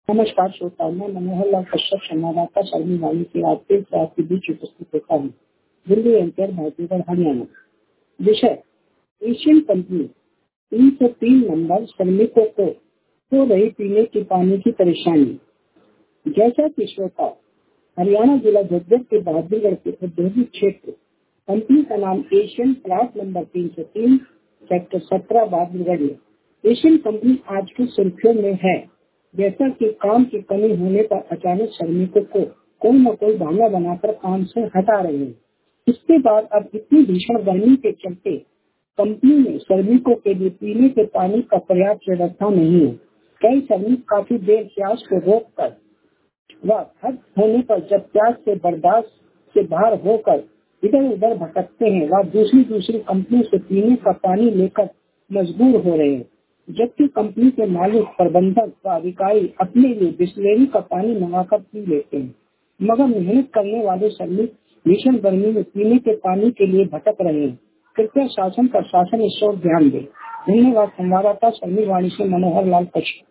नमस्कार श्रोताओं, मैं मनोहर लाल कश्यप संवाददाता शर्मी वाणी के आपके साथ के बीच उपस्थित होता हूँ। दिल्ली एनटीआर भारतीय हरियाणा। विषय एशियन कंपनी 303 नंबर श्रमिकों को हो रही पीने के पानी की परेशानी। जैसा कि श्रोता हरियाणा जिला झज्जर के बहादुरगढ़ के औद्योगिक क्षेत्र कंपनी का नाम Asian plot number 303 sector 17 Bahadurgarh में एशियन कंपनी आज की सुर्खियों में है। जैसा कि काम की कमी होने पर अचानक श्रमिकों को कोई न कोई बहाना बनाकर काम से हटा रहे हैं। इसके बाद अब इतनी भीषण गर्मी के चलते कंपनी में श्रमिकों के लिए पीने के पानी का पर्याप्त व्यवस्था नहीं है। कई श्रमिक काफी देर प्यास को रोक कर व हद होने पर जब प्यास से बर्दाश्त से बाहर होकर इधर उधर भटकते हैं व दूसरी कंपनी से पीने का पानी लेकर मजबूर हो रहे हैं, जबकि कंपनी के मालिक, प्रबंधक व अधिकारी अपने लिए बिस्लेरी का पानी मंगाकर पी लेते हैं, मगर मेहनत करने वाले श्रमिक भीषण गर्मी में पीने के पानी के लिए भटक रहे हैं। कृपया शासन प्रशासन इस ओर ध्यान दे। धन्यवाद। संवाददाता शर्मी वाणी से मनोहर लाल कश्यप।